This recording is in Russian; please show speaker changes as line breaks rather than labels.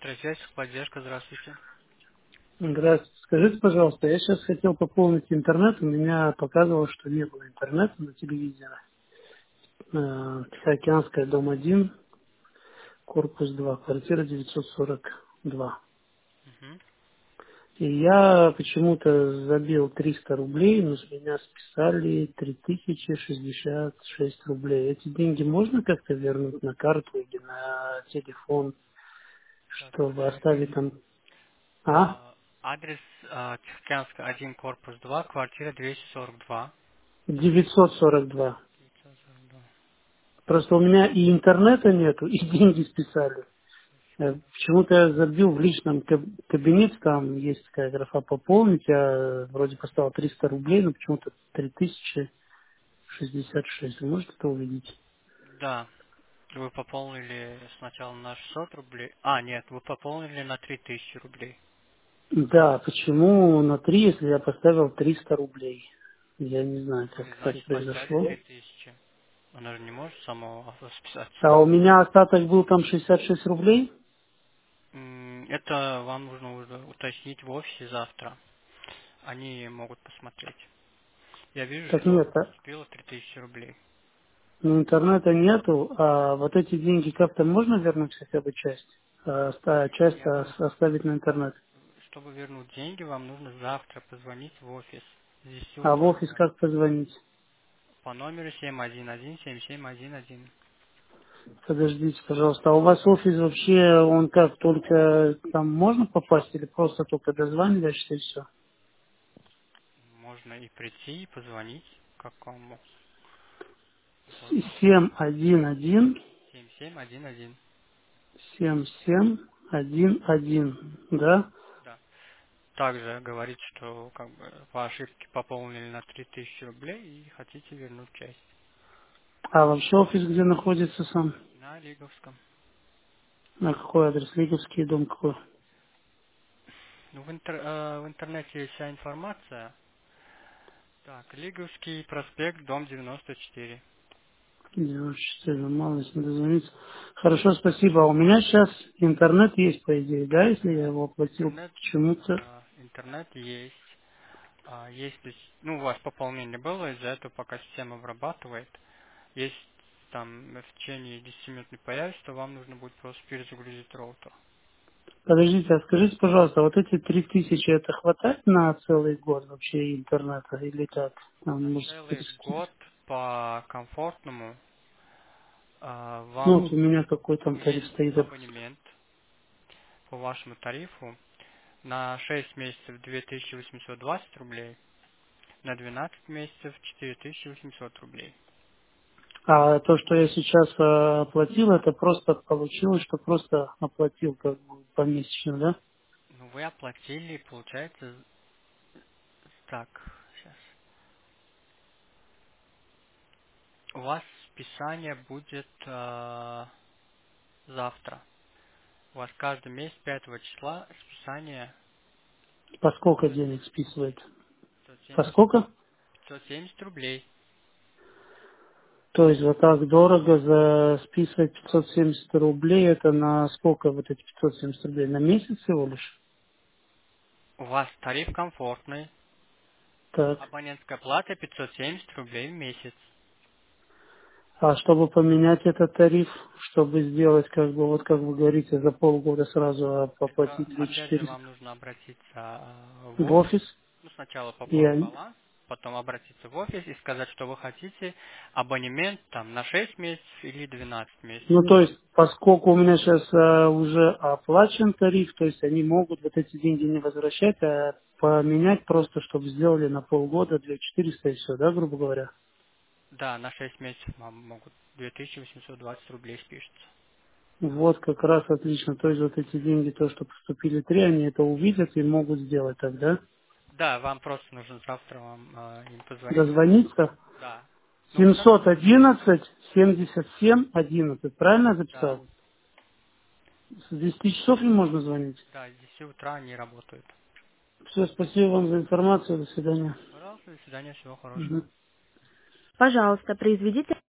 Трансвязь, поддержка, здравствуйте.
Здравствуйте. Скажите, пожалуйста, я сейчас хотел пополнить интернет, у меня показывало, что не было интернета на телевизоре. Тихоокеанская, дом 1, корпус 2, квартира 942.
Мгм.
И я почему-то забил 300 рублей, но с меня списали 3066 рублей. Эти деньги можно как-то вернуть на карту или на телефон,
Так,
чтобы
подождите.
оставить там... А?
Адрес Тихоокеанская, 1, корпус 2, квартира 242.
942.
942.
Просто у меня и интернета нету, и деньги списали. Почему-то я забил в личном кабинете, там есть такая графа «Пополнить», я вроде поставил 300 рублей, но почему-то 3066. Вы можете это увидеть?
Да, вы пополнили сначала на 600 рублей. Нет, вы пополнили на 3000 рублей.
Да, почему на 3, если я поставил 300 рублей? Я не знаю, как
Вы,
так
значит, поставили
произошло.
3000. Она же не может самого списаться.
А у меня остаток был там 66 рублей?
Это вам нужно уже уточнить в офисе завтра. Они могут посмотреть. Я вижу,
Так
что
нет,
поступило 3000 рублей.
ну, интернета нету, а вот эти деньги как-то можно вернуть хотя бы часть? Часть
Вернуть.
оставить на интернет?
Чтобы вернуть деньги, вам нужно завтра позвонить в офис с 10
А в
утра
офис как позвонить?
по номеру 711-7711.
Подождите, пожалуйста, а у вас офис вообще, он как, только там можно попасть или просто только дозваниваешься и все?
Можно и прийти, и позвонить, как вам удобно.
711
7711.
7711, да?
Да. Также говорит, что как бы по ошибке пополнили на 3000 рублей и хотите вернуть часть.
А вообще офис где находится сам?
На Лиговском.
На какой адрес? Лиговский дом какой?
Ну, в интернете есть вся информация. Так, Лиговский проспект, дом 94.
94, мало если не дозвониться. Хорошо, спасибо. А у меня сейчас интернет есть, по идее, да, если я
Интернет,
его оплатил
интернет,
почему-то.
интернет есть. Если, ну, у вас пополнение было, из-за этого пока система обрабатывает. Если там в течение 10 минут не появится, то вам нужно будет просто перезагрузить роутер.
Подождите, а скажите, пожалуйста, вот эти 3000, это хватает на целый год вообще интернета или как?
На
Там, может,
целый
перескинуть?
год по комфортному
Ну,
вам
вот у меня какой там тариф
есть
стоит.
абонемент по вашему тарифу на 6 месяцев 2820 рублей, на 12 месяцев 4800 рублей.
А то, что я сейчас оплатил, это просто получилось, что просто оплатил как бы помесячно, да?
Ну, вы оплатили, получается, так, сейчас. У вас списание будет завтра. У вас каждый месяц 5 числа списание
По сколько
будет
денег списывает? По
570,
сколько?
570 рублей.
То есть вот так дорого за списывать 570 рублей, это на сколько вот эти 570 рублей? На месяц всего лишь?
У вас тариф комфортный.
Так.
Абонентская плата 570 рублей в месяц.
А чтобы поменять этот тариф, чтобы сделать, как бы, вот как вы говорите, за полгода сразу
Это,
оплатить
опять же,
2400
вам нужно обратиться в
в
офис.
офис,
Ну, сначала
и
пополнить
они-
баланс, потом обратиться в офис и сказать, что вы хотите абонемент там на 6 месяцев или 12 месяцев.
ну, то есть, поскольку у меня сейчас уже оплачен тариф, то есть они могут вот эти деньги не возвращать, а поменять просто, чтобы сделали на полгода 2400 и все, да, грубо говоря?
Да, на 6 месяцев вам могут 2820 рублей спишется.
Вот как раз отлично. То есть вот эти деньги, то, что поступили 3, они это увидят и могут сделать тогда.
Да, вам просто нужно завтра вам им позвонить.
Дозвониться.
Да. Ну, вы завтра,
711 77 11. Правильно я
да,
записал? С 10 часов не можно звонить.
да, с 10 утра они работают.
Все, спасибо вам за информацию. До свидания.
Пожалуйста, до свидания, всего хорошего.
Мгм. Пожалуйста, произведите